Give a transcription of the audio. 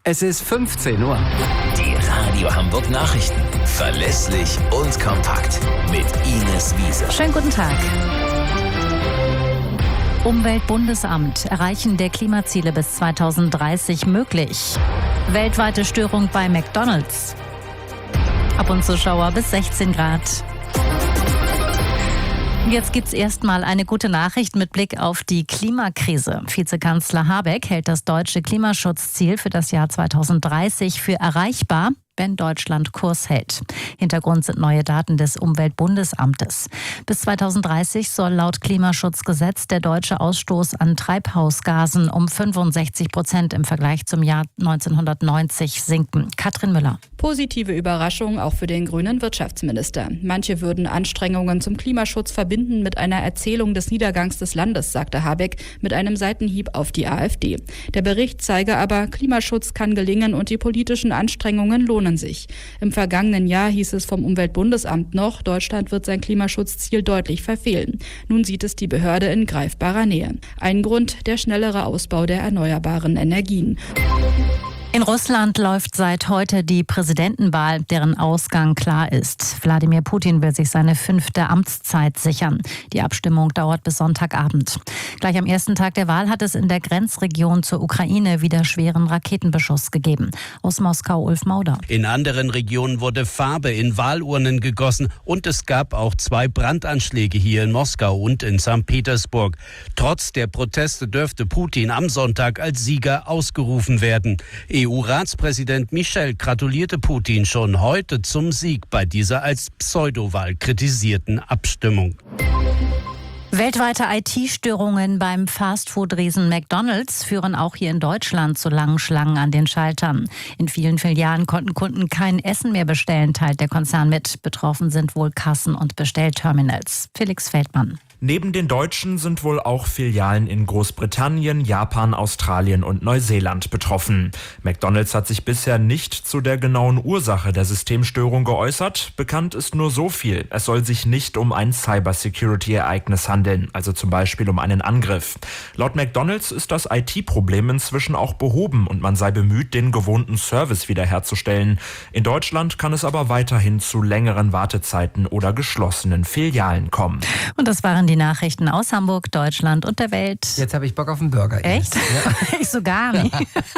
Es ist 15 Uhr. Die Radio Hamburg Nachrichten. Verlässlich und kompakt. Mit Ines Wiese. Schönen guten Tag. Umweltbundesamt. Erreichen der Klimaziele bis 2030 möglich. Weltweite Störung bei McDonald's. Ab und zu Schauer bis 16 Grad. Jetzt gibt's erstmal eine gute Nachricht mit Blick auf die Klimakrise. Vizekanzler Habeck hält das deutsche Klimaschutzziel für das Jahr 2030 für erreichbar, wenn Deutschland Kurs hält. Hintergrund sind neue Daten des Umweltbundesamtes. Bis 2030 soll laut Klimaschutzgesetz der deutsche Ausstoß an Treibhausgasen um 65% im Vergleich zum Jahr 1990 sinken. Katrin Müller. Positive Überraschung auch für den grünen Wirtschaftsminister. Manche würden Anstrengungen zum Klimaschutz verbinden mit einer Erzählung des Niedergangs des Landes, sagte Habeck mit einem Seitenhieb auf die AfD. Der Bericht zeige aber, Klimaschutz kann gelingen und die politischen Anstrengungen lohnen sich. Im vergangenen Jahr hieß es vom Umweltbundesamt noch, Deutschland wird sein Klimaschutzziel deutlich verfehlen. Nun sieht es die Behörde in greifbarer Nähe. Ein Grund, der schnellere Ausbau der erneuerbaren Energien. In Russland läuft seit heute die Präsidentenwahl, deren Ausgang klar ist. Wladimir Putin will sich seine 5. Amtszeit sichern. Die Abstimmung dauert bis Sonntagabend. Gleich am ersten Tag der Wahl hat es in der Grenzregion zur Ukraine wieder schweren Raketenbeschuss gegeben. Aus Moskau Ulf Mauder. In anderen Regionen wurde Farbe in Wahlurnen gegossen und es gab auch 2 Brandanschläge hier in Moskau und in St. Petersburg. Trotz der Proteste dürfte Putin am Sonntag als Sieger ausgerufen werden. EU-Ratspräsident Michel gratulierte Putin schon heute zum Sieg bei dieser als Pseudowahl kritisierten Abstimmung. Weltweite IT-Störungen beim Fastfood-Riesen McDonald's führen auch hier in Deutschland zu langen Schlangen an den Schaltern. In vielen Filialen konnten Kunden kein Essen mehr bestellen, teilt der Konzern mit. Betroffen sind wohl Kassen und Bestellterminals. Felix Feldmann. Neben den Deutschen sind wohl auch Filialen in Großbritannien, Japan, Australien und Neuseeland betroffen. McDonald's hat sich bisher nicht zu der genauen Ursache der Systemstörung geäußert. Bekannt ist nur so viel. Es soll sich nicht um ein Cybersecurity-Ereignis handeln, also zum Beispiel um einen Angriff. Laut McDonald's ist das IT-Problem inzwischen auch behoben und man sei bemüht, den gewohnten Service wiederherzustellen. In Deutschland kann es aber weiterhin zu längeren Wartezeiten oder geschlossenen Filialen kommen. Und das waren die Nachrichten aus Hamburg, Deutschland und der Welt. Jetzt habe ich Bock auf einen Burger. Echt? Ja. Ich so gar nicht.